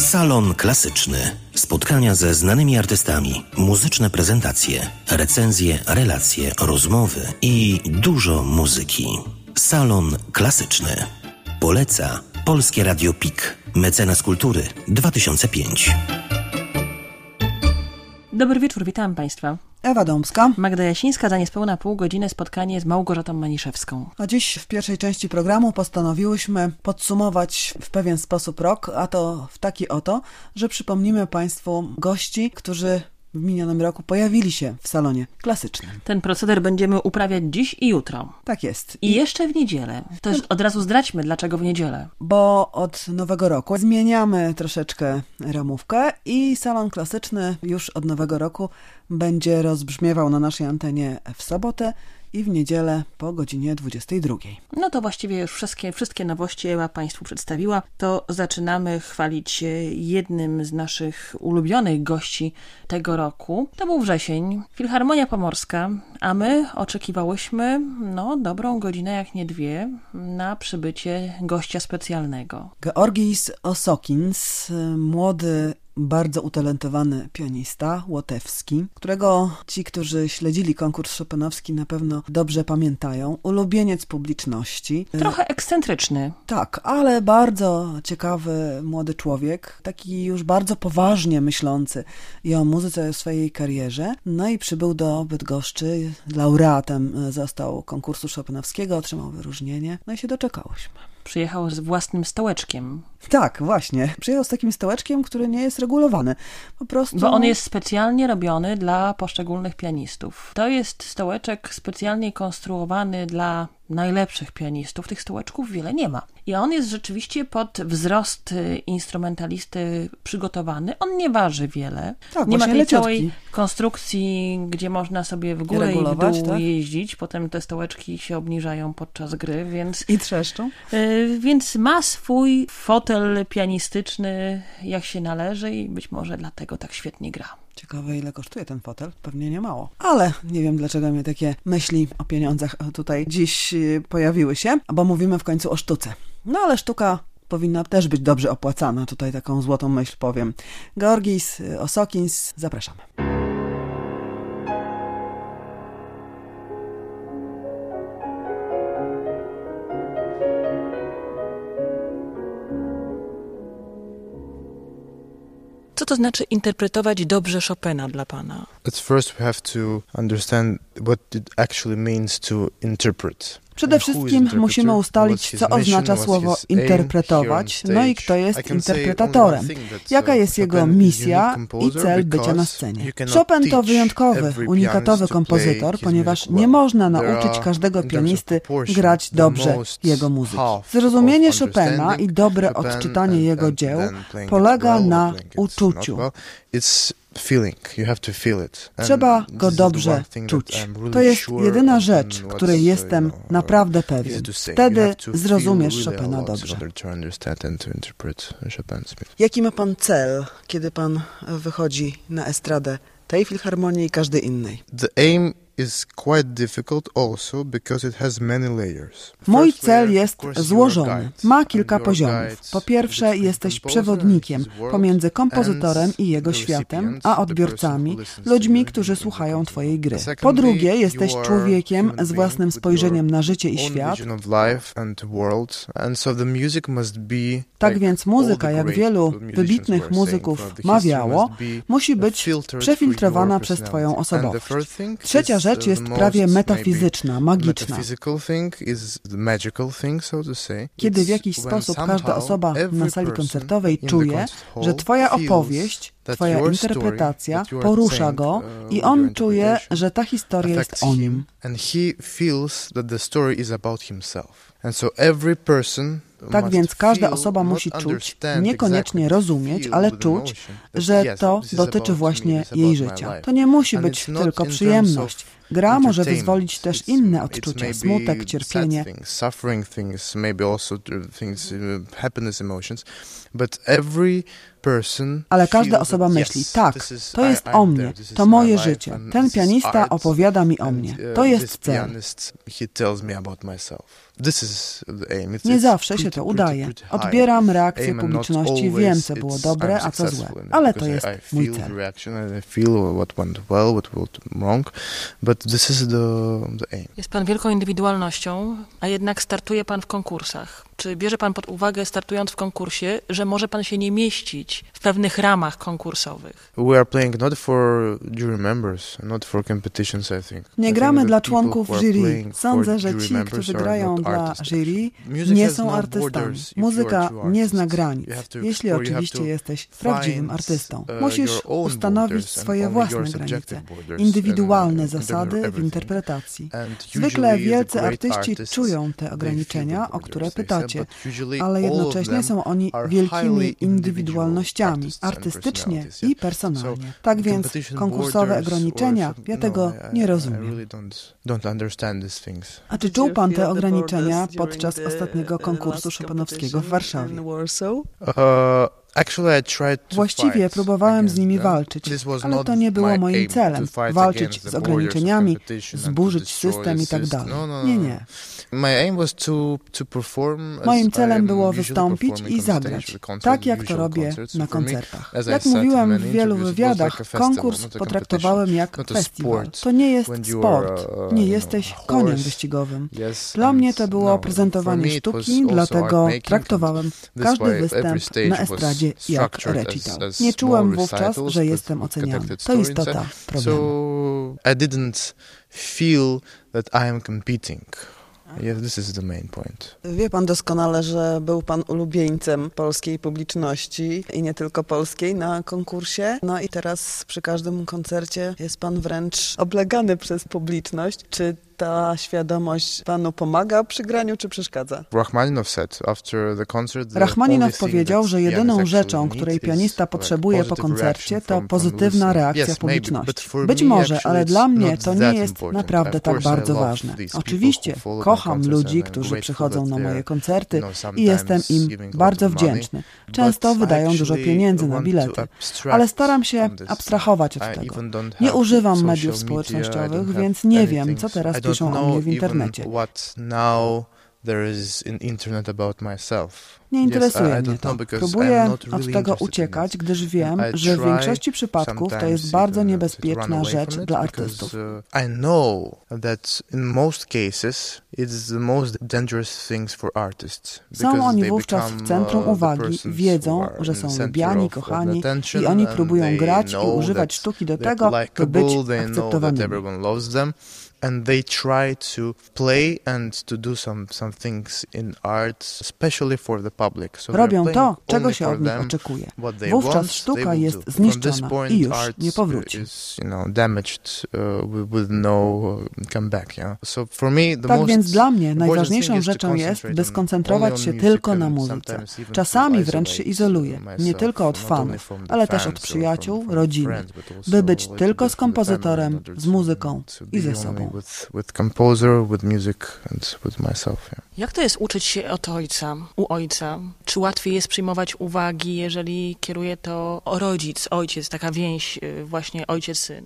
Salon Klasyczny. Spotkania ze znanymi artystami, muzyczne prezentacje, recenzje, relacje, rozmowy i dużo muzyki. Salon Klasyczny. Poleca Polskie Radio PIK. Mecenas Kultury 2005. Dobry wieczór, witam Państwa. Ewa Dąbska. Magda Jasińska, za niespełna pół godziny spotkanie z Małgorzatą Maniszewską. A dziś w pierwszej części programu postanowiłyśmy podsumować w pewien sposób rok, a to w taki oto, że przypomnimy Państwu gości, którzy w minionym roku pojawili się w salonie klasycznym. Ten proceder będziemy uprawiać dziś i jutro. Tak jest. I jeszcze w niedzielę. To już od razu zdradźmy, dlaczego w niedzielę. Bo od nowego roku zmieniamy troszeczkę ramówkę i salon klasyczny już od nowego roku będzie rozbrzmiewał na naszej antenie w sobotę i w niedzielę po godzinie 22. No to właściwie już wszystkie nowości Ewa Państwu przedstawiła. To zaczynamy chwalić się jednym z naszych ulubionych gości tego roku. To był wrzesień, Filharmonia Pomorska, a my oczekiwałyśmy dobrą godzinę, jak nie dwie, na przybycie gościa specjalnego. Georgijs Osokins, młody, bardzo utalentowany pianista łotewski, którego ci, którzy śledzili konkurs chopinowski, na pewno dobrze pamiętają. Ulubieniec publiczności. Trochę ekscentryczny. Tak, ale bardzo ciekawy młody człowiek, taki już bardzo poważnie myślący i o muzyce, i o swojej karierze. No i przybył do Bydgoszczy, laureatem został konkursu chopinowskiego, otrzymał wyróżnienie, no i się doczekałyśmy. Przyjechał z własnym stołeczkiem. Tak, właśnie. Przyjechał z takim stołeczkiem, który nie jest regulowany. Po prostu... Bo on jest specjalnie robiony dla poszczególnych pianistów. To jest stołeczek specjalnie konstruowany dla najlepszych pianistów. Tych stołeczków wiele nie ma. I on jest rzeczywiście pod wzrost instrumentalisty przygotowany. On nie waży wiele. Tak, nie ma tej leciutki. całej konstrukcji, gdzie można sobie w górę i w dół jeździć. Potem te stołeczki się obniżają podczas gry, więc... I trzeszczą. Więc ma swój fotel pianistyczny, jak się należy i być może dlatego tak świetnie gra. Ciekawe, ile kosztuje ten fotel? Pewnie nie mało. Ale nie wiem, dlaczego mnie takie myśli o pieniądzach tutaj dziś pojawiły się, bo mówimy w końcu o sztuce. No ale sztuka powinna też być dobrze opłacana. Tutaj taką złotą myśl powiem. Georgijs Osokins, zapraszamy. Co to znaczy interpretować dobrze Chopina dla Pana? At first we have to understand what it actually means to interpret. Przede wszystkim musimy ustalić, co oznacza słowo interpretować, no i kto jest interpretatorem, jaka jest jego misja i cel bycia na scenie. Chopin to wyjątkowy, unikatowy kompozytor, ponieważ nie można nauczyć każdego pianisty grać dobrze jego muzyki. Zrozumienie Chopina i dobre odczytanie jego dzieł polega na uczuciu. Trzeba go dobrze czuć. To jest jedyna rzecz, której jestem naprawdę pewien. Wtedy zrozumiesz Chopina dobrze. Jaki ma pan cel, kiedy pan wychodzi na estradę tej filharmonii i każdej innej? Mój cel jest złożony. Ma kilka poziomów. Po pierwsze, jesteś przewodnikiem pomiędzy kompozytorem i jego światem, a odbiorcami, ludźmi, którzy słuchają twojej gry. Po drugie, jesteś człowiekiem z własnym spojrzeniem na życie i świat. Tak więc muzyka, jak wielu wybitnych muzyków mawiało, musi być przefiltrowana przez twoją osobowość. Trzecia rzecz jest prawie metafizyczna, magiczna. Kiedy w jakiś sposób każda osoba na sali koncertowej czuje, że twoja opowieść, twoja interpretacja porusza go i on czuje, że ta historia jest o nim. Tak więc każda osoba musi czuć, niekoniecznie rozumieć, ale czuć, że to dotyczy właśnie jej życia. To nie musi być tylko przyjemność. Gra może wyzwolić też inne odczucia, smutek, cierpienie. Ale każda osoba myśli, tak, to jest o mnie, to moje życie. Ten pianista opowiada mi o mnie. To jest cel. Nie zawsze się to udaje. Odbieram reakcję publiczności, wiem, co było dobre, a co złe. Ale to jest mój cel. Jest pan wielką indywidualnością, a jednak startuje pan w konkursach. Czy bierze pan pod uwagę, startując w konkursie, że może pan się nie mieścić w pewnych ramach konkursowych? Nie gramy dla członków jury. Sądzę, że ci, którzy grają dla jury, nie są artystami. Muzyka nie zna granic, jeśli oczywiście jesteś prawdziwym artystą. Musisz ustanowić swoje własne granice, indywidualne zasady w interpretacji. Zwykle wielcy artyści czują te ograniczenia, o które pytacie, ale jednocześnie są oni wielkimi indywidualnościami, artystycznie i personalnie. Tak więc konkursowe ograniczenia, ja tego nie rozumiem. A czy czuł pan te ograniczenia podczas ostatniego konkursu chopinowskiego w Warszawie? Właściwie próbowałem z nimi walczyć, ale to nie było moim celem. Walczyć z ograniczeniami, zburzyć system i tak dalej. Nie. Moim celem było wystąpić i zagrać, tak jak to robię na koncertach. Jak mówiłem w wielu wywiadach, konkurs potraktowałem jak festiwal. To nie jest sport, nie jesteś koniem wyścigowym. Dla mnie to było prezentowanie sztuki, dlatego traktowałem każdy występ na estradzie jak recital. Nie czułem wówczas, że jestem oceniany. To istota problemu. I didn't feel that I am competing. Yes, this is the main point. Wie pan doskonale, że był pan ulubieńcem polskiej publiczności i nie tylko polskiej na konkursie. No i teraz przy każdym koncercie jest pan wręcz oblegany przez publiczność. Czy ta świadomość panu pomaga przy graniu, czy przeszkadza? Rachmaninow powiedział, że jedyną rzeczą, której pianista potrzebuje po koncercie, to pozytywna reakcja publiczności. Być może, ale dla mnie to nie jest naprawdę tak bardzo ważne. Oczywiście kocham ludzi, którzy przychodzą na moje koncerty i jestem im bardzo wdzięczny. Często wydają dużo pieniędzy na bilety, ale staram się abstrahować od tego. Nie używam mediów społecznościowych, więc nie wiem, co teraz piszą o mnie w internecie. Nie interesuje mnie to. Próbuję od tego uciekać, gdyż wiem, że w większości przypadków to jest bardzo niebezpieczna rzecz dla artystów. Są oni wówczas w centrum uwagi, wiedzą, że są lubiani, kochani i oni próbują grać i używać sztuki do tego, by być akceptowanymi. And they try to play and to do some things in art, especially for the public. Robią to, czego się od nich oczekuje. Wówczas sztuka jest zniszczona i już nie powróci. Tak więc dla mnie najważniejszą rzeczą jest, by skoncentrować się tylko na muzyce. Czasami wręcz się izoluję, nie tylko od fanów, ale też od przyjaciół, rodziny, by być tylko z kompozytorem, z muzyką i ze sobą. With composer, with music and with myself. Jak to jest uczyć się od ojca, u ojca? Czy łatwiej jest przyjmować uwagi, jeżeli kieruje to ojciec, taka więź, właśnie ojciec-syn?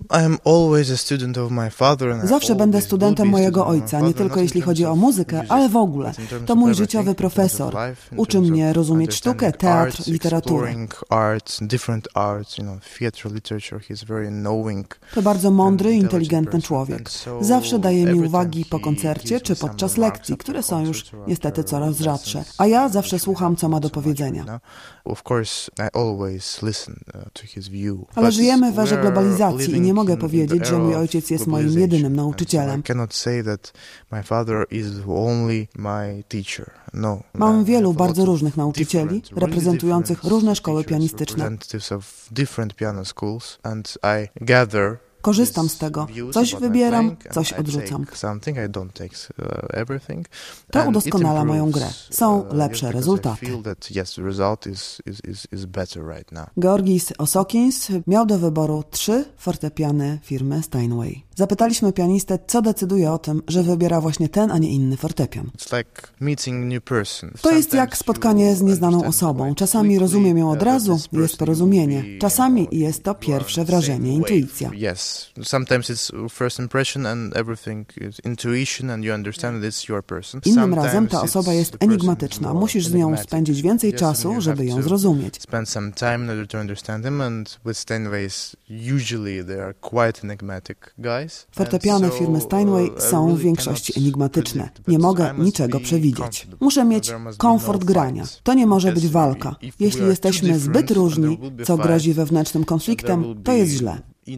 Zawsze będę studentem mojego ojca, nie tylko jeśli chodzi o muzykę, ale w ogóle. To mój życiowy profesor. Uczy mnie rozumieć sztukę, teatr, literaturę. To bardzo mądry, inteligentny człowiek. Zawsze daje mi uwagi po koncercie czy podczas lekcji, które są już niestety coraz rzadsze. A ja zawsze słucham, co ma do powiedzenia. Ale żyjemy w erze globalizacji i nie mogę powiedzieć, że mój ojciec jest moim jedynym nauczycielem. Mam wielu bardzo różnych nauczycieli, reprezentujących różne szkoły pianistyczne. Korzystam z tego. Coś wybieram, coś odrzucam. To udoskonala moją grę. Są lepsze rezultaty. Georgis Osokins miał do wyboru 3 fortepiany firmy Steinway. Zapytaliśmy pianistę, co decyduje o tym, że wybiera właśnie ten, a nie inny fortepian. To jest jak spotkanie z nieznaną osobą. Czasami rozumiem ją od razu, jest porozumienie. Czasami jest to pierwsze wrażenie, intuicja. sometimes it's first impression and everything is intuition and you understand that it's your person. Innym razem ta osoba jest enigmatyczna. Musisz z nią spędzić więcej czasu, żeby ją zrozumieć. Spend some time in order to understand him, and with Steinways usually they are quite enigmatic guys. Fortepiany firmy Steinway są w większości enigmatyczne. Nie mogę niczego przewidzieć. Muszę mieć komfort grania. To nie może być walka. Jeśli jesteśmy zbyt różni, co grozi wewnętrznym konfliktem, to jest źle.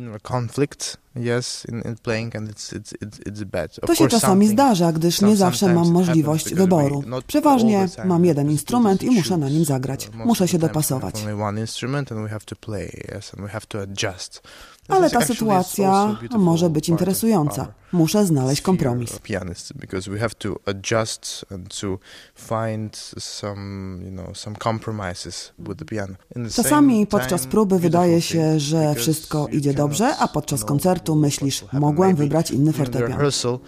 To się czasami zdarza, gdyż nie zawsze mam możliwość wyboru. Przeważnie mam jeden instrument i muszę na nim zagrać. Muszę się dopasować. Ale ta sytuacja może być interesująca. Muszę znaleźć kompromis. Czasami podczas próby wydaje się, że wszystko idzie dobrze, a podczas koncertu myślisz, mogłem wybrać inny fortepian.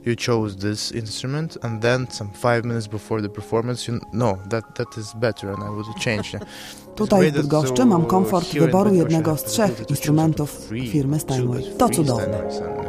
Tutaj w Bydgoszczy mam komfort wyboru jednego z 3 instrumentów firmy Steinway. To cudowne.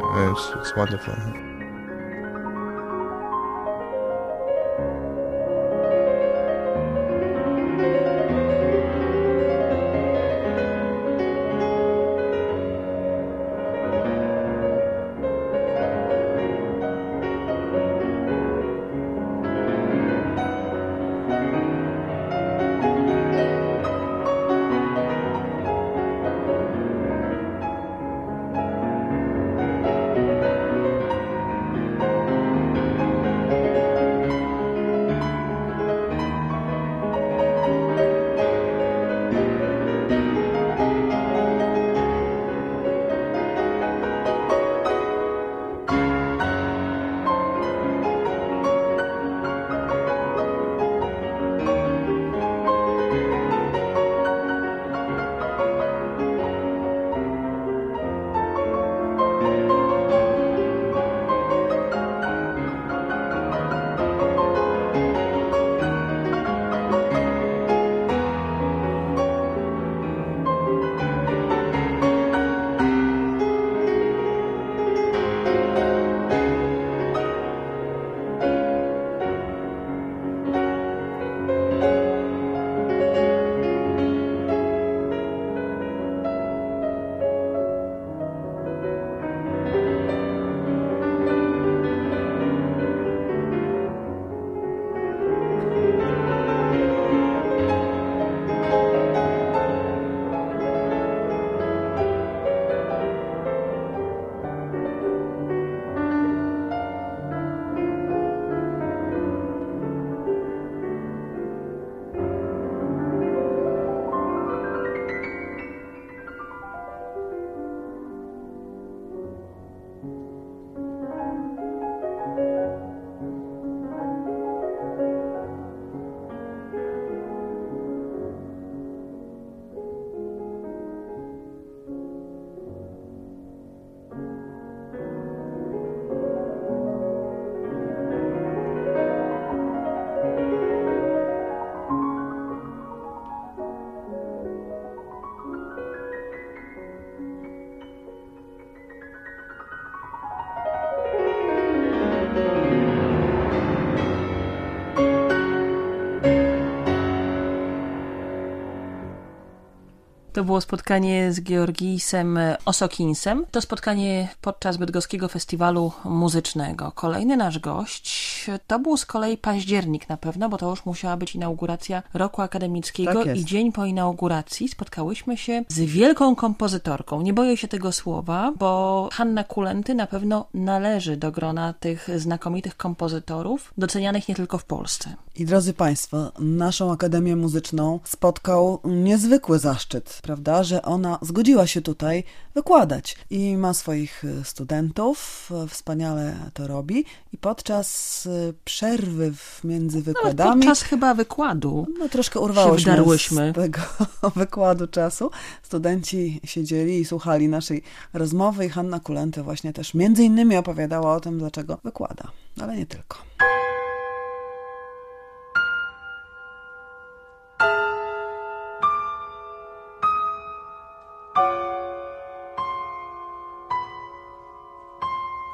To było spotkanie z Georgisem Osokinsem. To spotkanie podczas Bydgoskiego Festiwalu Muzycznego. Kolejny nasz gość to był z kolei październik na pewno, bo to już musiała być inauguracja roku akademickiego i dzień po inauguracji spotkałyśmy się z wielką kompozytorką. Nie boję się tego słowa, bo Hanna Kulenty na pewno należy do grona tych znakomitych kompozytorów, docenianych nie tylko w Polsce. I drodzy Państwo, naszą Akademię Muzyczną spotkał niezwykły zaszczyt, prawda, że ona zgodziła się tutaj wykładać i ma swoich studentów, wspaniale to robi i podczas przerwy między wykładami... podczas chyba wykładu troszkę urwałyśmy z tego wykładu czasu. Studenci siedzieli i słuchali naszej rozmowy i Hanna Kulenty właśnie też między innymi opowiadała o tym, dlaczego wykłada, ale nie tylko.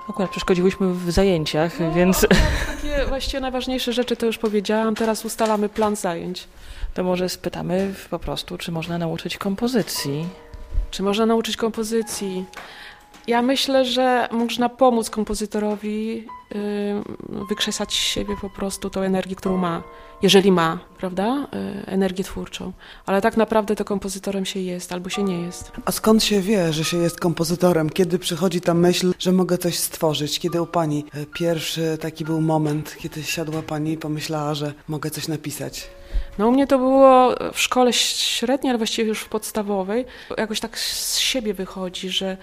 Akurat przeszkodziłyśmy w zajęciach, więc... Takie właściwie najważniejsze rzeczy to już powiedziałam, teraz ustalamy plan zajęć. To może spytamy po prostu, czy można nauczyć kompozycji? Czy można nauczyć kompozycji? Ja myślę, że można pomóc kompozytorowi wykrzesać z siebie po prostu tą energię, którą ma. Jeżeli ma, prawda? Energię twórczą. Ale tak naprawdę to kompozytorem się jest albo się nie jest. A skąd się wie, że się jest kompozytorem? Kiedy przychodzi ta myśl, że mogę coś stworzyć? Kiedy u pani pierwszy taki był moment, kiedy siadła pani i pomyślała, że mogę coś napisać? No u mnie to było w szkole średniej, ale właściwie już w podstawowej. Jakoś tak z siebie wychodzi, że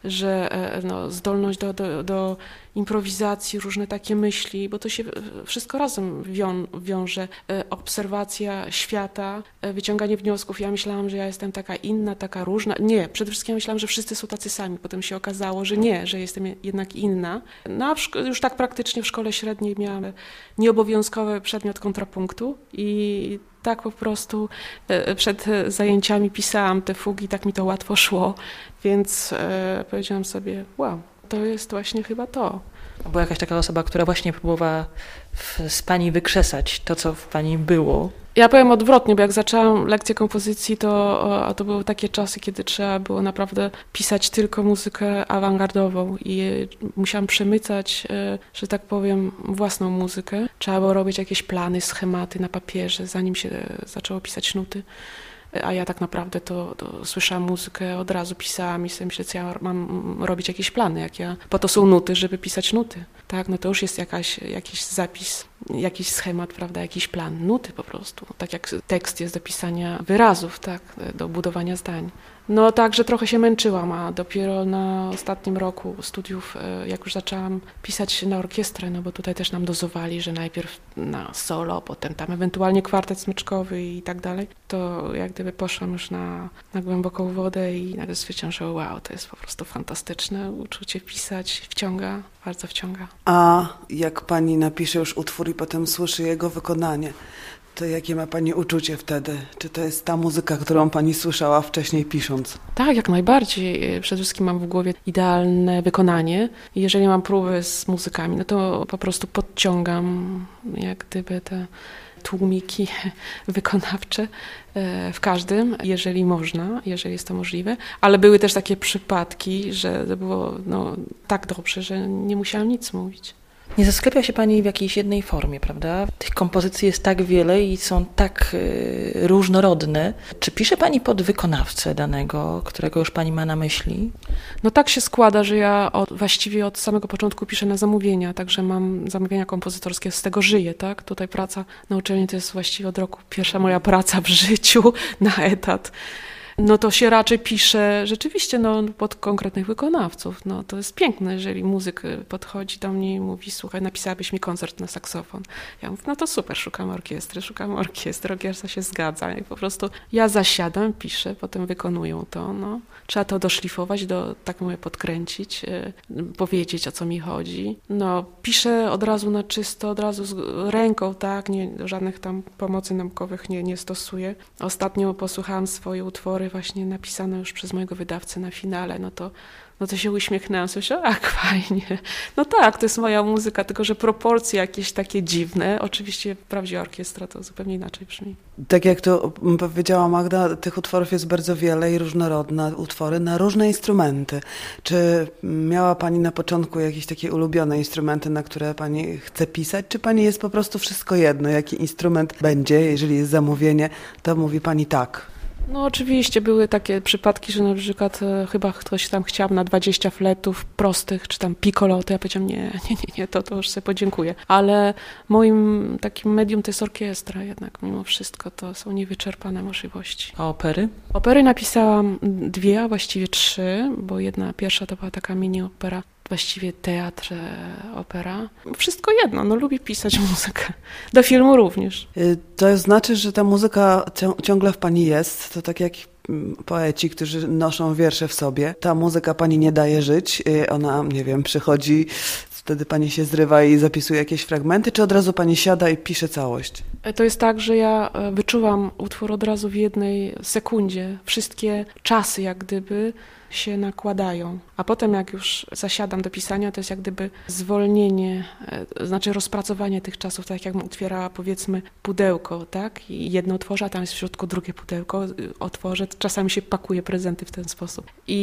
zdolność do improwizacji, różne takie myśli, bo to się wszystko razem wiąże. Obserwacja świata, wyciąganie wniosków. Ja myślałam, że ja jestem taka inna, taka różna. Nie, przede wszystkim ja myślałam, że wszyscy są tacy sami. Potem się okazało, że nie, że jestem jednak inna. No a już tak praktycznie w szkole średniej miałam nieobowiązkowy przedmiot kontrapunktu i tak po prostu przed zajęciami pisałam te fugi, tak mi to łatwo szło, więc powiedziałam sobie, wow, to jest właśnie chyba to. A była jakaś taka osoba, która właśnie próbowała z pani wykrzesać to, co w pani było? Ja powiem odwrotnie, bo jak zaczęłam lekcję kompozycji, to były takie czasy, kiedy trzeba było naprawdę pisać tylko muzykę awangardową i musiałam przemycać, że tak powiem, własną muzykę. Trzeba było robić jakieś plany, schematy na papierze, zanim się zaczęło pisać nuty. A ja tak naprawdę to słyszałam muzykę, od razu pisałam i sobie myślę, co ja mam robić jakieś plany, po to są nuty, żeby pisać nuty. Tak, no to już jest jakiś zapis, jakiś schemat, prawda, jakiś plan, nuty po prostu. Tak jak tekst jest do pisania wyrazów, tak, do budowania zdań. No także trochę się męczyłam, a dopiero na ostatnim roku studiów, jak już zaczęłam pisać na orkiestrę, no bo tutaj też nam dozowali, że najpierw na solo, potem tam ewentualnie kwartet smyczkowy i tak dalej, to jak gdyby poszłam już na głęboką wodę i nagle stwierdziłam, że wow, to jest po prostu fantastyczne uczucie pisać, wciąga, bardzo wciąga. A jak pani napisze już utwór i potem słyszy jego wykonanie, to jakie ma pani uczucie wtedy? Czy to jest ta muzyka, którą pani słyszała wcześniej pisząc? Tak, jak najbardziej. Przede wszystkim mam w głowie idealne wykonanie. Jeżeli mam próby z muzykami, no to po prostu podciągam jak gdyby te tłumiki wykonawcze w każdym, jeżeli można, jeżeli jest to możliwe. Ale były też takie przypadki, że było tak dobrze, że nie musiałam nic mówić. Nie zasklepia się pani w jakiejś jednej formie, prawda? Tych kompozycji jest tak wiele i są tak różnorodne. Czy pisze pani pod wykonawcę danego, którego już pani ma na myśli? No tak się składa, że ja właściwie od samego początku piszę na zamówienia, także mam zamówienia kompozytorskie, z tego żyję, tak? Tutaj praca na uczelni to jest właściwie od roku pierwsza moja praca w życiu na etat. No to się raczej pisze rzeczywiście pod konkretnych wykonawców. No to jest piękne, jeżeli muzyk podchodzi do mnie i mówi, słuchaj, napisałabyś mi koncert na saksofon. Ja mówię, no to super, szukam orkiestry, orkiestra się zgadza i po prostu ja zasiadam, piszę, potem wykonują to. No. Trzeba to doszlifować, tak mówię, podkręcić, powiedzieć, o co mi chodzi. No, piszę od razu na czysto, od razu z ręką, tak, żadnych tam pomocy naukowych nie stosuję. Ostatnio posłuchałam swoje utwory właśnie napisane już przez mojego wydawcę na finale, no to się uśmiechnęłam, sobie myślałam, fajnie. No tak, to jest moja muzyka, tylko że proporcje jakieś takie dziwne. Oczywiście prawdziwa orkiestra to zupełnie inaczej brzmi. Tak jak to powiedziała Magda, tych utworów jest bardzo wiele i różnorodne utwory na różne instrumenty. Czy miała pani na początku jakieś takie ulubione instrumenty, na które pani chce pisać, czy pani jest po prostu wszystko jedno, jaki instrument będzie, jeżeli jest zamówienie, to mówi pani tak? No oczywiście były takie przypadki, że na przykład chyba ktoś tam chciał na 20 fletów prostych, czy tam piccolo, to ja powiedziałam nie, to już sobie podziękuję. Ale moim takim medium to jest orkiestra jednak, mimo wszystko to są niewyczerpane możliwości. A opery? Opery napisałam 2, a właściwie 3, bo pierwsza to była taka mini opera, właściwie teatr, opera. Wszystko jedno, lubię pisać muzykę. Do filmu również. To znaczy, że ta muzyka ciągle w pani jest. To tak jak poeci, którzy noszą wiersze w sobie. Ta muzyka pani nie daje żyć. Ona, nie wiem, przychodzi, wtedy pani się zrywa i zapisuje jakieś fragmenty, czy od razu pani siada i pisze całość? To jest tak, że ja wyczuwam utwór od razu w jednej sekundzie. Wszystkie czasy jak gdyby się nakładają. A potem jak już zasiadam do pisania, to jest jak gdyby zwolnienie, znaczy rozpracowanie tych czasów, tak jakbym otwierała powiedzmy pudełko, tak? I jedno otworzę, a tam jest w środku drugie pudełko, otworzę. Czasami się pakuje prezenty w ten sposób.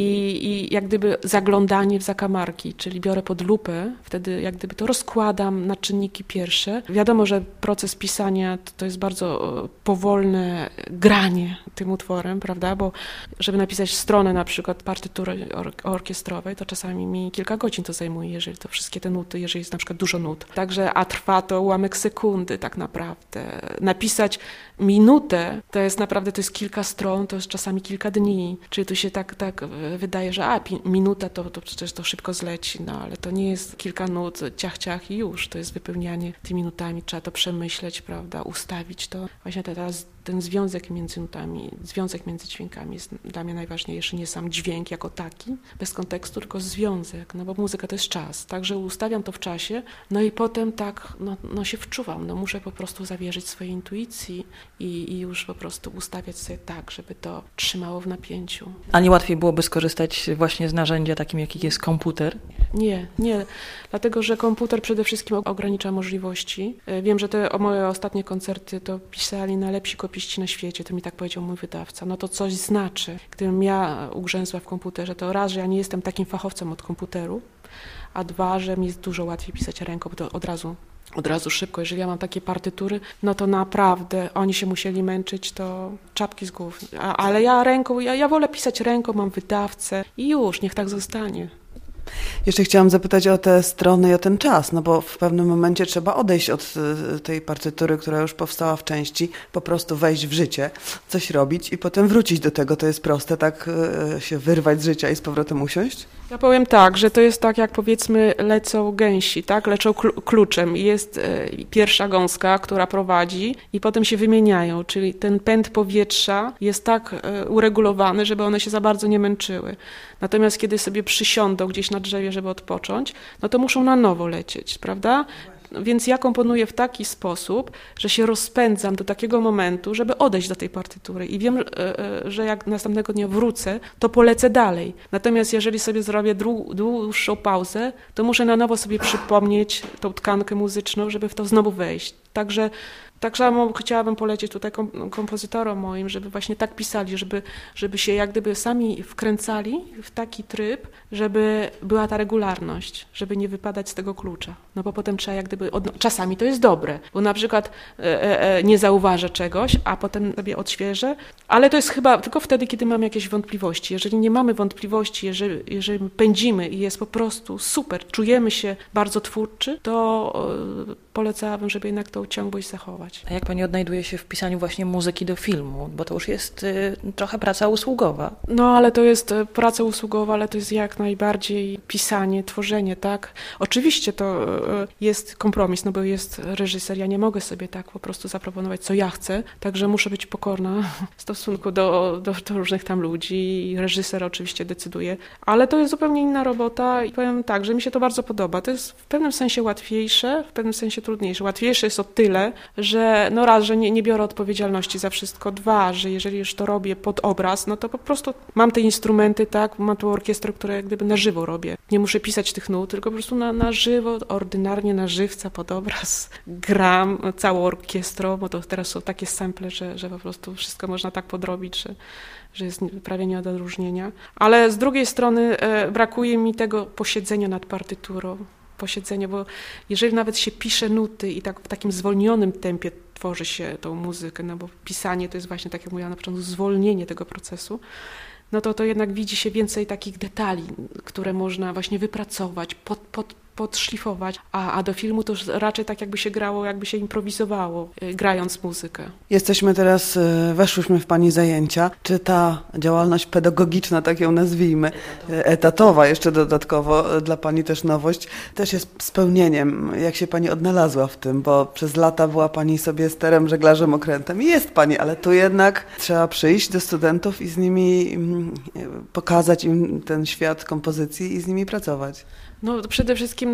I jak gdyby zaglądanie w zakamarki, czyli biorę pod lupę, wtedy jak gdyby to rozkładam na czynniki pierwsze. Wiadomo, że proces pisania to jest bardzo powolne granie tym utworem, prawda? Bo żeby napisać stronę na przykład partytury orkiestrowej, to czasami mi kilka godzin to zajmuje, jeżeli to wszystkie te nuty, jeżeli jest na przykład dużo nut. Także, a trwa to ułamek sekundy tak naprawdę. Napisać minutę, to jest naprawdę, to jest kilka stron, to jest czasami kilka dni. Czyli tu się tak wydaje, że minuta to przecież to szybko zleci, no ale to nie jest kilka nut, ciach i już. To jest wypełnianie tymi minutami, trzeba to przemyśleć, prawda, ustawić to. Właśnie teraz ten związek między nutami, związek między dźwiękami jest dla mnie najważniejszy, nie sam dźwięk jako taki, bez kontekstu, tylko związek, no bo muzyka to jest czas, także ustawiam to w czasie, no i potem tak, no się wczuwam, no muszę po prostu zawierzyć swojej intuicji i już po prostu ustawiać sobie tak, żeby to trzymało w napięciu. A nie łatwiej byłoby skorzystać właśnie z narzędzia takim, jaki jest komputer? Nie, dlatego, że komputer przede wszystkim ogranicza możliwości. Wiem, że te moje ostatnie koncerty to pisali najlepsi kopiści na świecie, to mi tak powiedział mój wydawca. No to coś znaczy. Gdybym ja ugrzęzła w komputerze, to raz, że ja nie jestem takim fachowcem od komputeru, a dwa, że mi jest dużo łatwiej pisać ręką, bo to od razu szybko. Jeżeli ja mam takie partytury, no to naprawdę oni się musieli męczyć, to czapki z głów. Ale ja ręką, ja wolę pisać ręką, mam wydawcę i już, niech tak zostanie. Jeszcze chciałam zapytać o te strony i o ten czas, no bo w pewnym momencie trzeba odejść od tej partytury, która już powstała w części, po prostu wejść w życie, coś robić i potem wrócić do tego. To jest proste, tak się wyrwać z życia i z powrotem usiąść? Ja powiem tak, że to jest tak, jak powiedzmy lecą gęsi, tak? Leczą kluczem. Jest pierwsza gąska, która prowadzi i potem się wymieniają, czyli ten pęd powietrza jest tak uregulowany, żeby one się za bardzo nie męczyły. Natomiast kiedy sobie przysiądą gdzieś na drzewie, żeby odpocząć, no to muszą na nowo lecieć, prawda? Więc ja komponuję w taki sposób, że się rozpędzam do takiego momentu, żeby odejść do tej partytury i wiem, że jak następnego dnia wrócę, to polecę dalej. Natomiast jeżeli sobie zrobię dłuższą pauzę, to muszę na nowo sobie przypomnieć tą tkankę muzyczną, żeby w to znowu wejść. Także tak samo chciałabym polecić tutaj kompozytorom moim, żeby właśnie tak pisali, żeby się jak gdyby sami wkręcali w taki tryb, żeby była ta regularność, żeby nie wypadać z tego klucza. No bo potem trzeba jak gdyby... Czasami to jest dobre, bo na przykład nie zauważę czegoś, a potem sobie odświeżę, ale to jest chyba tylko wtedy, kiedy mamy jakieś wątpliwości. Jeżeli nie mamy wątpliwości, jeżeli pędzimy i jest po prostu super, czujemy się bardzo twórczy, to polecałabym, żeby jednak tą ciągłość zachować. A jak pani odnajduje się w pisaniu właśnie muzyki do filmu? Bo to już jest trochę praca usługowa. No, ale to jest praca usługowa, ale to jest jak najbardziej pisanie, tworzenie, tak? Oczywiście to jest kompromis, no bo jest reżyser, ja nie mogę sobie tak po prostu zaproponować, co ja chcę, także muszę być pokorna w stosunku do różnych tam ludzi i reżyser oczywiście decyduje, ale to jest zupełnie inna robota i powiem tak, że mi się to bardzo podoba. To jest w pewnym sensie łatwiejsze, w pewnym sensie trudniejsze. Łatwiejsze jest o tyle, że no raz, że nie biorę odpowiedzialności za wszystko, dwa, że jeżeli już to robię pod obraz, no to po prostu mam te instrumenty, tak, mam tą orkiestrę, które jak gdyby na żywo robię. Nie muszę pisać tych nut, tylko po prostu na żywo, ordynarnie na żywca pod obraz gram całą orkiestrą, bo to teraz są takie sample, że po prostu wszystko można tak podrobić, że jest prawie nie do odróżnienia. Ale z drugiej strony brakuje mi tego posiedzenia nad partyturą. Bo jeżeli nawet się pisze nuty i tak w takim zwolnionym tempie tworzy się tą muzykę, no bo pisanie to jest właśnie, tak jak mówiłam na początku, zwolnienie tego procesu, no to jednak widzi się więcej takich detali, które można właśnie wypracować, podszlifować, a do filmu to już raczej tak jakby się grało, jakby się improwizowało, grając muzykę. Jesteśmy teraz, weszłyśmy w pani zajęcia. Czy ta działalność pedagogiczna, tak ją nazwijmy, etatowa jeszcze dodatkowo, dla pani też nowość, też jest spełnieniem? Jak się pani odnalazła w tym? Bo przez lata była pani sobie sterem, żeglarzem, okrętem i jest pani, ale tu jednak trzeba przyjść do studentów i z nimi pokazać im ten świat kompozycji i z nimi pracować. No przede wszystkim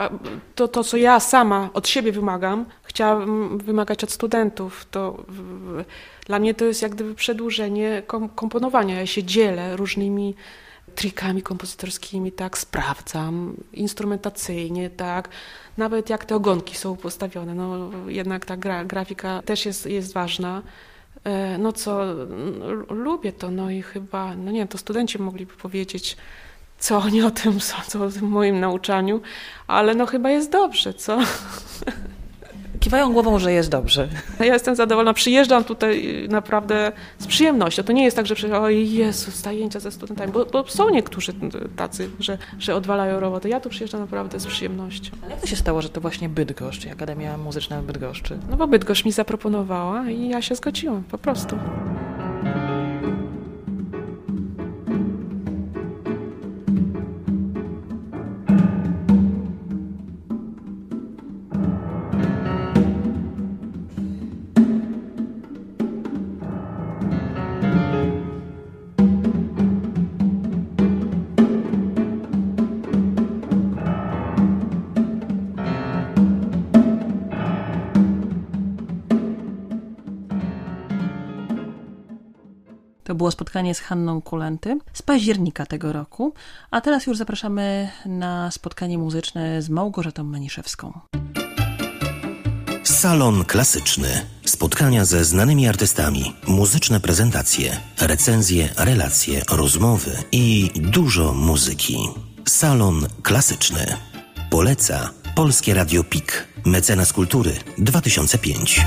to, co ja sama od siebie wymagam, chciałabym wymagać od studentów. Dla mnie to jest jak gdyby przedłużenie komponowania. Ja się dzielę różnymi trikami kompozytorskimi, tak, sprawdzam, instrumentacyjnie, tak, nawet jak te ogonki są postawione, no jednak ta grafika też jest ważna. No co, lubię to, no i chyba, no nie wiem, to studenci mogliby powiedzieć, co oni o tym sądzą, o tym moim nauczaniu, ale no chyba jest dobrze, co? Kiwają głową, że jest dobrze. Ja jestem zadowolona, przyjeżdżam tutaj naprawdę z przyjemnością. To nie jest tak, że przyjeżdżam, oj Jezus, zajęcia ze studentami, bo są niektórzy tacy, że odwalają robotę. Ja tu przyjeżdżam naprawdę z przyjemnością. Jak to się stało, że to właśnie Bydgoszcz, Akademia Muzyczna w Bydgoszczy? No bo Bydgoszcz mi zaproponowała i ja się zgodziłam, po prostu. To było spotkanie z Hanną Kulenty z października tego roku, a teraz już zapraszamy na spotkanie muzyczne z Małgorzatą Maniszewską. Salon Klasyczny. Spotkania ze znanymi artystami, muzyczne prezentacje, recenzje, relacje, rozmowy i dużo muzyki. Salon Klasyczny. Poleca Polskie Radio PIK. Mecenas Kultury 2005.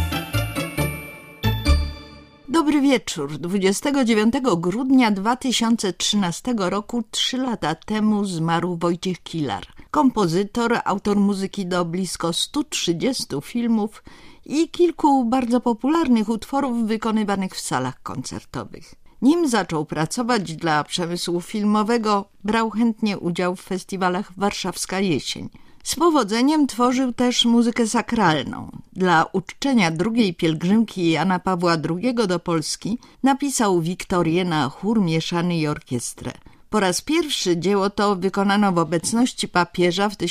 Dobry wieczór. 29 grudnia 2013 roku, 3 lata temu, zmarł Wojciech Kilar. Kompozytor, autor muzyki do blisko 130 filmów i kilku bardzo popularnych utworów wykonywanych w salach koncertowych. Nim zaczął pracować dla przemysłu filmowego, brał chętnie udział w festiwalach Warszawska Jesień. Z powodzeniem tworzył też muzykę sakralną. Dla uczczenia drugiej pielgrzymki Jana Pawła II do Polski napisał Wiktorię na chór mieszany i orkiestrę. Po raz pierwszy dzieło to wykonano w obecności papieża w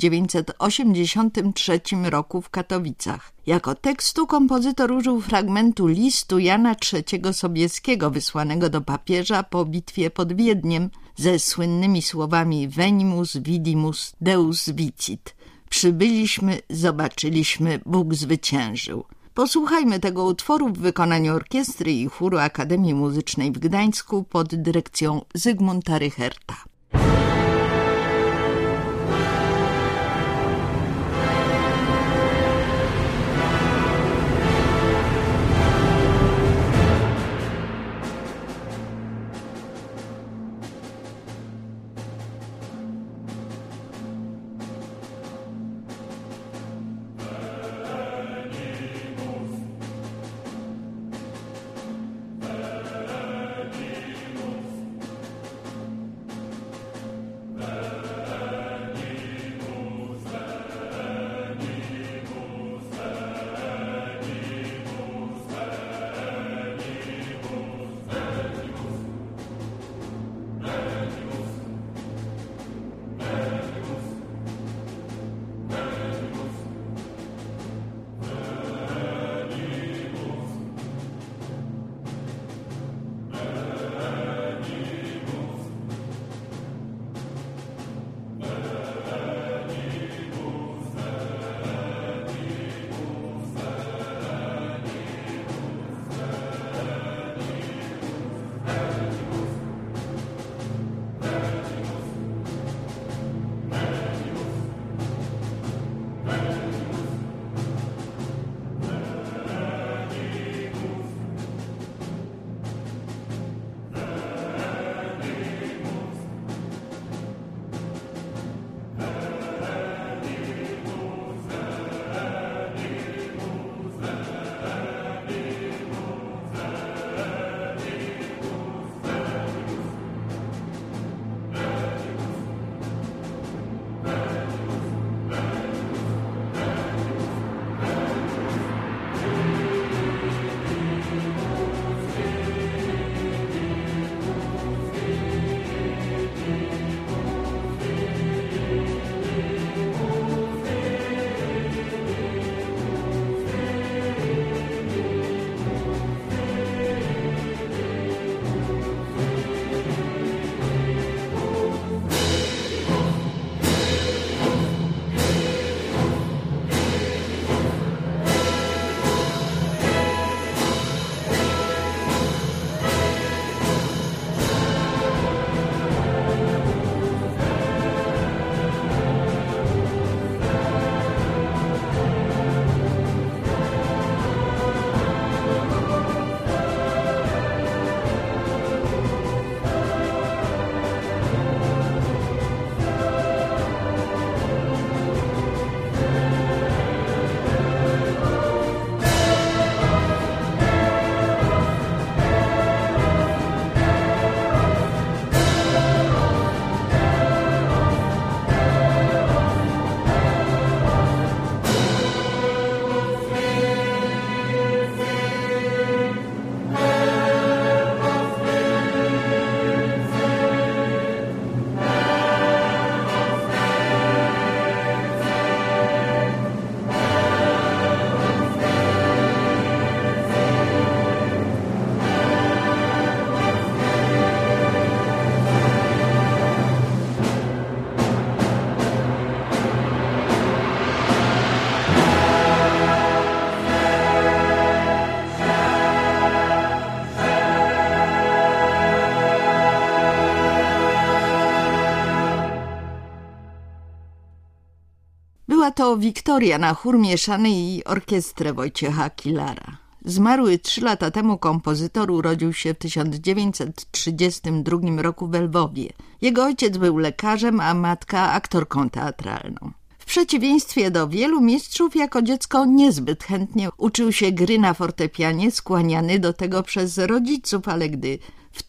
1983 roku w Katowicach. Jako tekstu kompozytor użył fragmentu listu Jana III Sobieskiego wysłanego do papieża po bitwie pod Wiedniem ze słynnymi słowami Venimus, vidimus, Deus vicit. Przybyliśmy, zobaczyliśmy, Bóg zwyciężył. Posłuchajmy tego utworu w wykonaniu orkiestry i chóru Akademii Muzycznej w Gdańsku pod dyrekcją Zygmunta Rycherta. Była to Wiktoria na chór mieszany i orkiestrę Wojciecha Kilara. Zmarły 3 lata temu kompozytor urodził się w 1932 roku w Lwowie. Jego ojciec był lekarzem, a matka aktorką teatralną. W przeciwieństwie do wielu mistrzów, jako dziecko niezbyt chętnie uczył się gry na fortepianie, skłaniany do tego przez rodziców, ale gdy w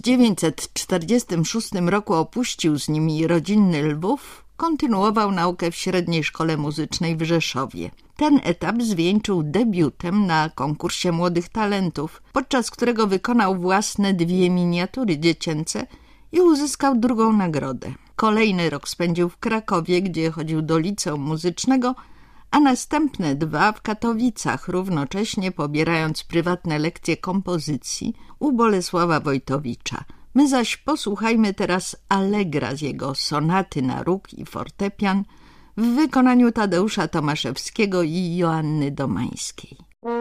1946 roku opuścił z nimi rodzinny Lwów, kontynuował naukę w Średniej Szkole Muzycznej w Rzeszowie. Ten etap zwieńczył debiutem na konkursie Młodych Talentów, podczas którego wykonał własne 2 miniatury dziecięce i uzyskał 2. nagrodę. Kolejny rok spędził w Krakowie, gdzie chodził do liceum muzycznego, a następne 2 w Katowicach, równocześnie pobierając prywatne lekcje kompozycji u Bolesława Wojtowicza. My zaś posłuchajmy teraz Allegra z jego sonaty na róg i fortepian w wykonaniu Tadeusza Tomaszewskiego i Joanny Domańskiej.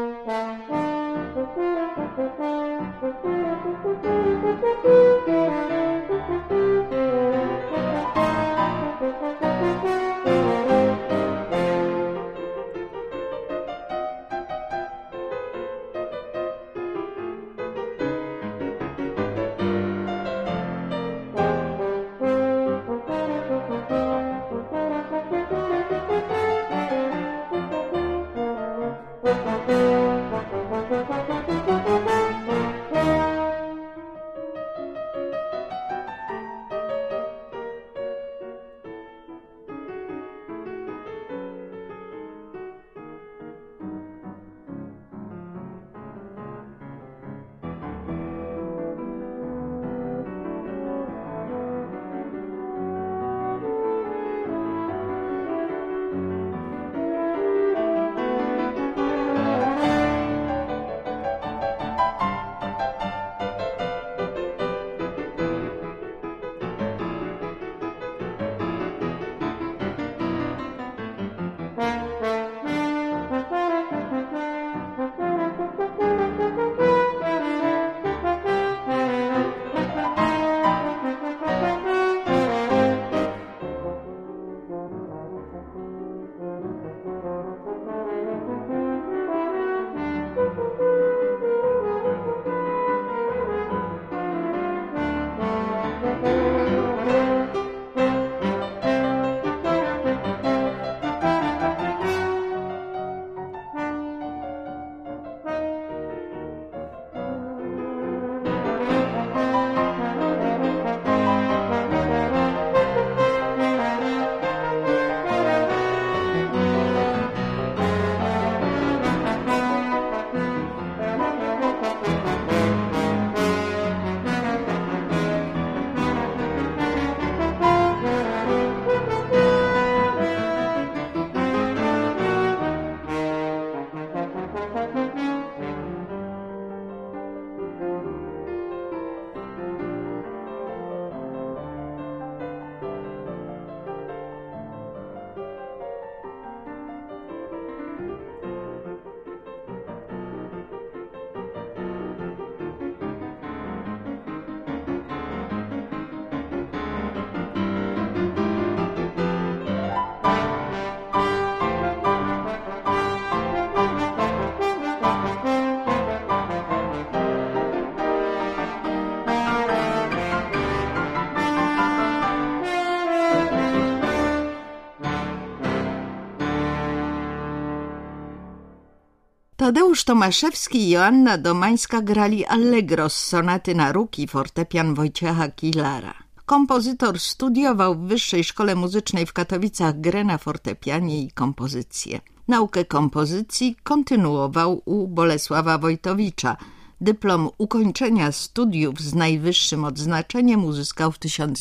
Tadeusz Tomaszewski i Joanna Domańska grali Allegro z sonaty na róg i fortepian Wojciecha Kilara. Kompozytor studiował w Wyższej Szkole Muzycznej w Katowicach grę na fortepianie i kompozycję. Naukę kompozycji kontynuował u Bolesława Wojtowicza. Dyplom ukończenia studiów z najwyższym odznaczeniem uzyskał w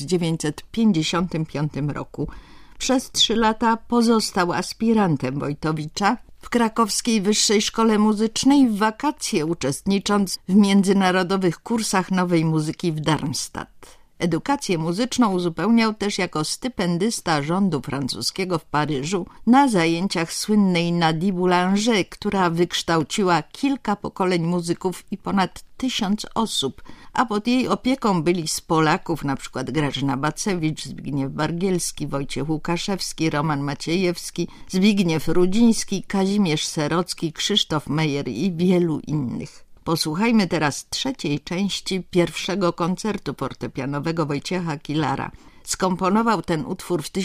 1955 roku. Przez 3 lata pozostał aspirantem Wojtowicza w krakowskiej Wyższej Szkole Muzycznej, w wakacje uczestnicząc w międzynarodowych kursach nowej muzyki w Darmstadt. Edukację muzyczną uzupełniał też jako stypendysta rządu francuskiego w Paryżu na zajęciach słynnej Nadii Boulanger, która wykształciła kilka pokoleń muzyków i ponad 1000 osób, a pod jej opieką byli z Polaków np. Grażyna Bacewicz, Zbigniew Bargielski, Wojciech Łukaszewski, Roman Maciejewski, Zbigniew Rudziński, Kazimierz Serocki, Krzysztof Mejer i wielu innych. Posłuchajmy teraz trzeciej części pierwszego koncertu fortepianowego Wojciecha Kilara. Skomponował ten utwór w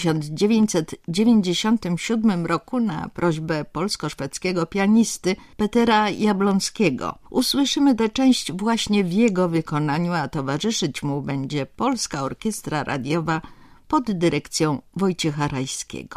1997 roku na prośbę polsko-szwedzkiego pianisty Petera Jablonskiego. Usłyszymy tę część właśnie w jego wykonaniu, a towarzyszyć mu będzie Polska Orkiestra Radiowa pod dyrekcją Wojciecha Rajskiego.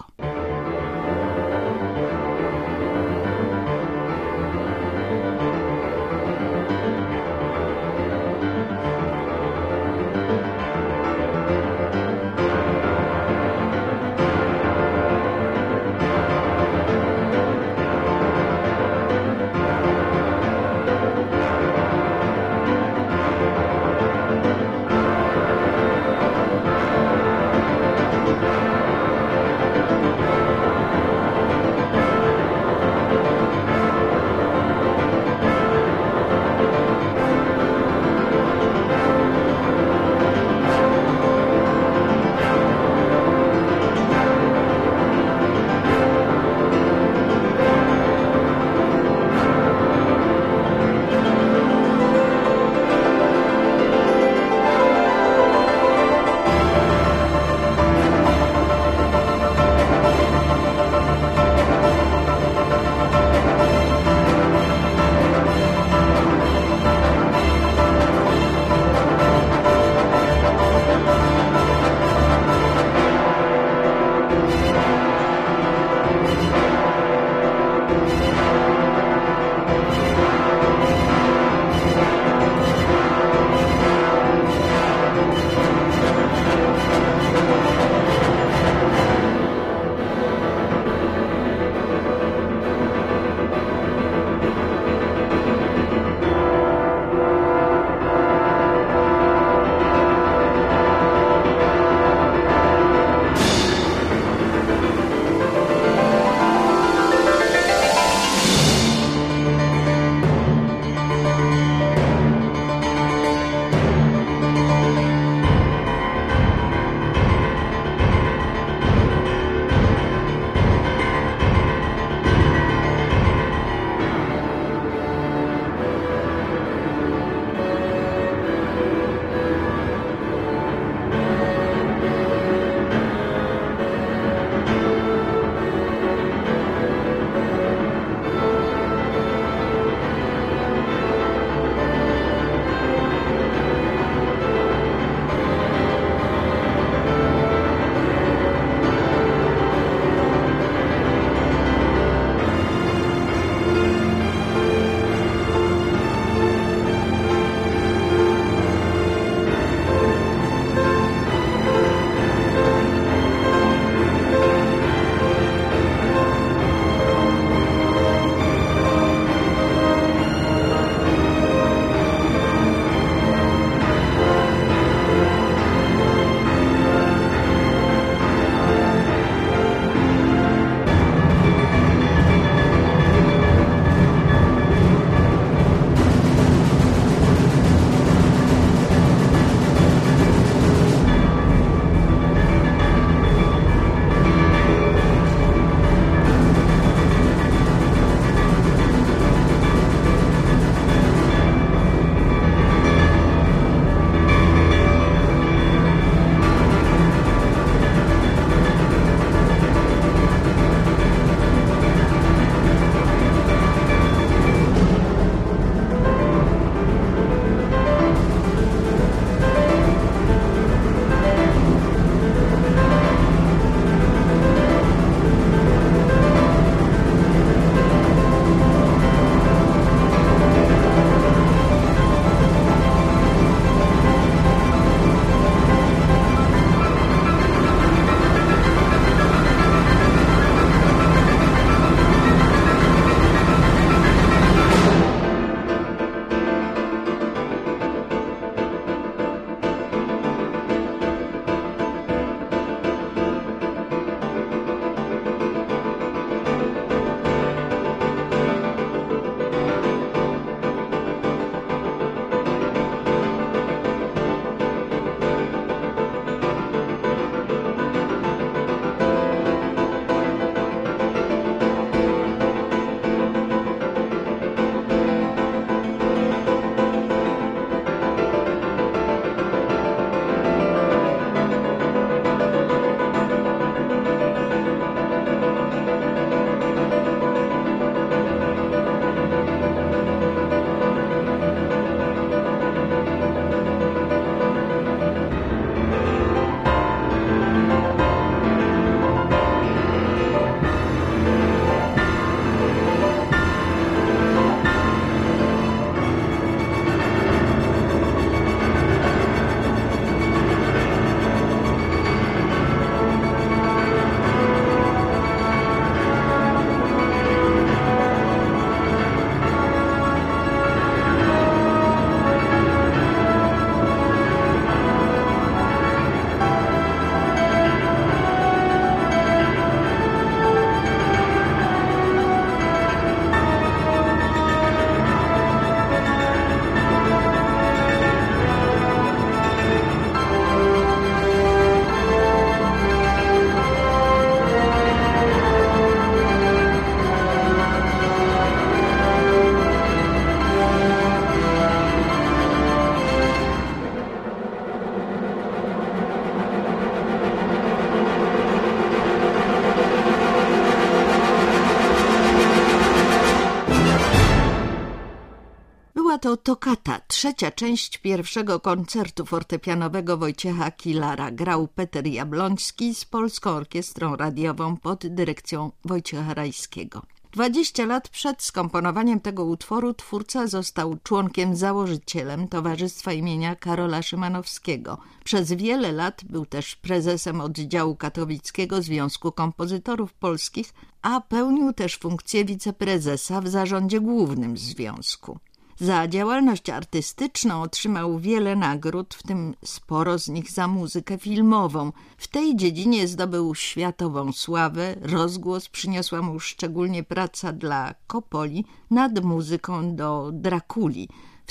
to Toccata, trzecia część pierwszego koncertu fortepianowego Wojciecha Kilara. Grał Peter Jabłoński z Polską Orkiestrą Radiową pod dyrekcją Wojciecha Rajskiego. 20 lat przed skomponowaniem tego utworu twórca został członkiem założycielem Towarzystwa imienia Karola Szymanowskiego. Przez wiele lat był też prezesem oddziału katowickiego Związku Kompozytorów Polskich, a pełnił też funkcję wiceprezesa w zarządzie głównym związku. Za działalność artystyczną otrzymał wiele nagród, w tym sporo z nich za muzykę filmową. W tej dziedzinie zdobył światową sławę, rozgłos przyniosła mu szczególnie praca dla Coppoli nad muzyką do Drakuli. W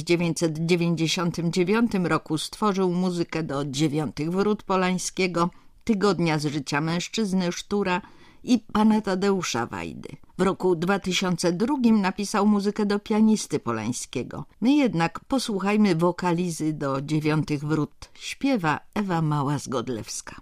1999 roku stworzył muzykę do 9 Wrót Polańskiego, Tygodnia z życia mężczyzny Sztura i Pana Tadeusza Wajdy. W roku 2002 napisał muzykę do Pianisty Polańskiego. My jednak posłuchajmy wokalizy do 9 Wrót. Śpiewa Ewa Mała-Zgodlewska.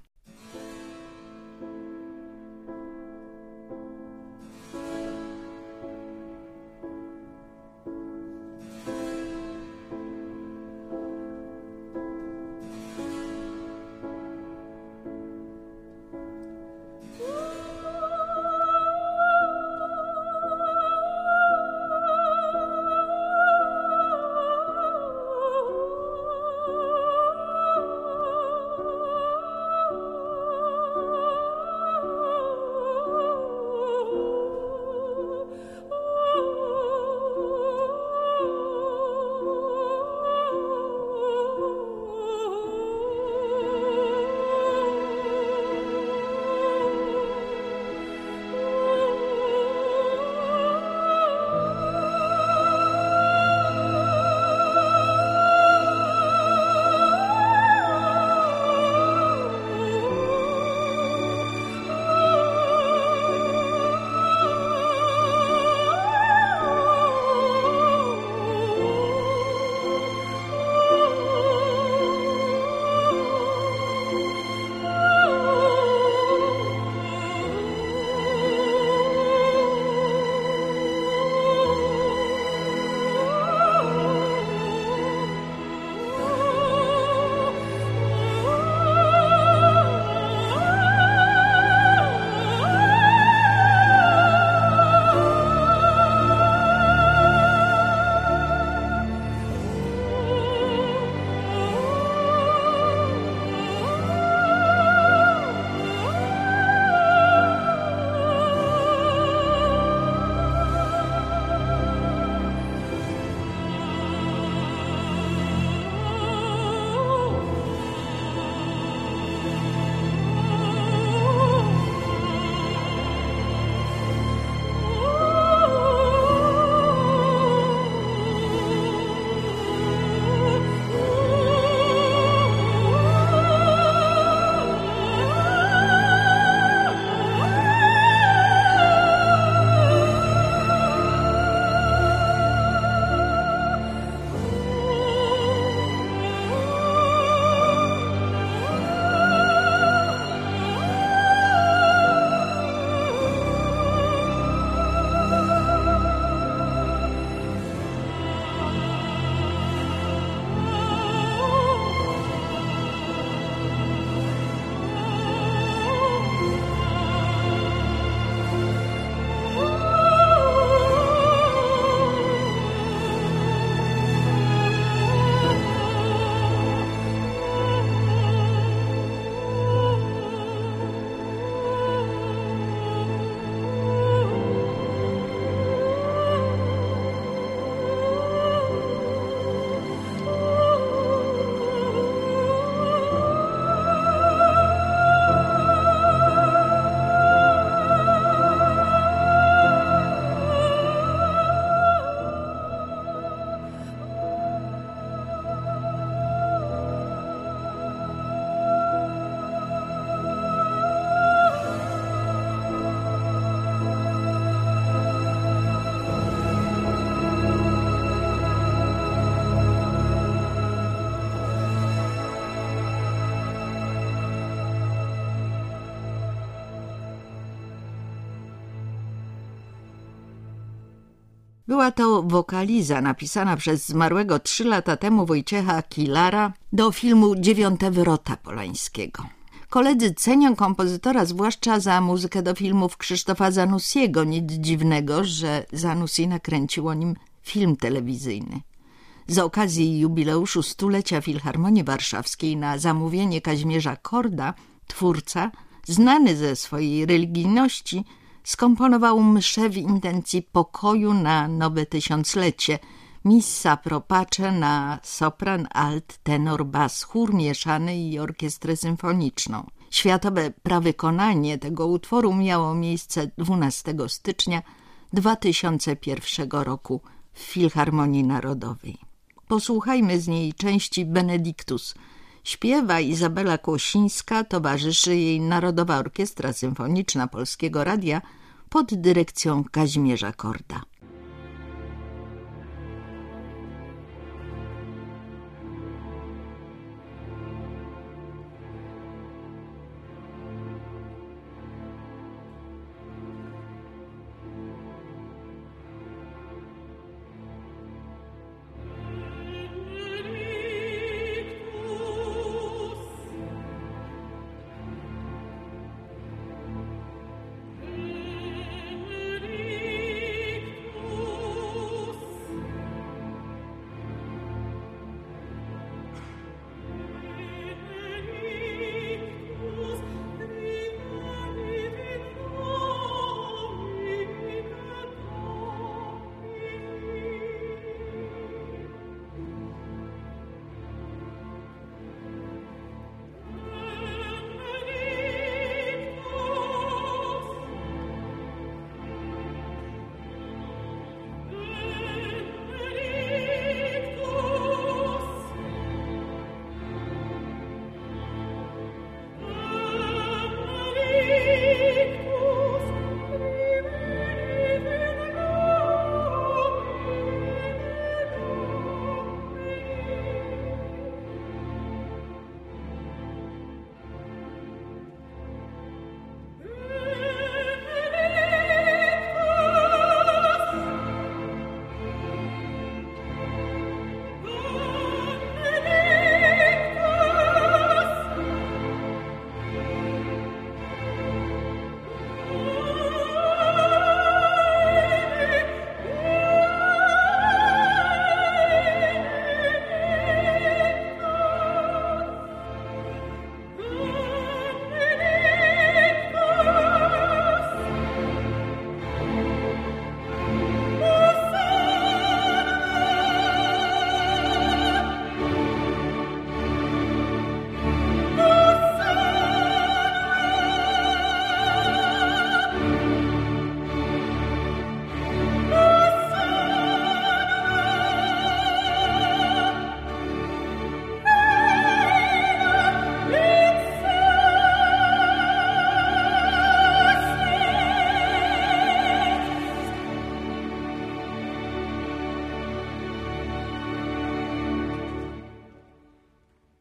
Była to wokaliza napisana przez zmarłego 3 lata temu Wojciecha Kilara do filmu 9 Wrota Polańskiego. Koledzy cenią kompozytora zwłaszcza za muzykę do filmów Krzysztofa Zanussiego. Nic dziwnego, że Zanussi nakręcił o nim film telewizyjny. Z okazji jubileuszu 100-lecia Filharmonii Warszawskiej na zamówienie Kazimierza Korda twórca, znany ze swojej religijności, skomponował mszę w intencji pokoju na nowe tysiąclecie, Missa pro pace na sopran, alt, tenor, bas, chór mieszany i orkiestrę symfoniczną. Światowe prawykonanie tego utworu miało miejsce 12 stycznia 2001 roku w Filharmonii Narodowej. Posłuchajmy z niej części Benedictus. Śpiewa Izabela Kłosińska, towarzyszy jej Narodowa Orkiestra Symfoniczna Polskiego Radia pod dyrekcją Kazimierza Korda.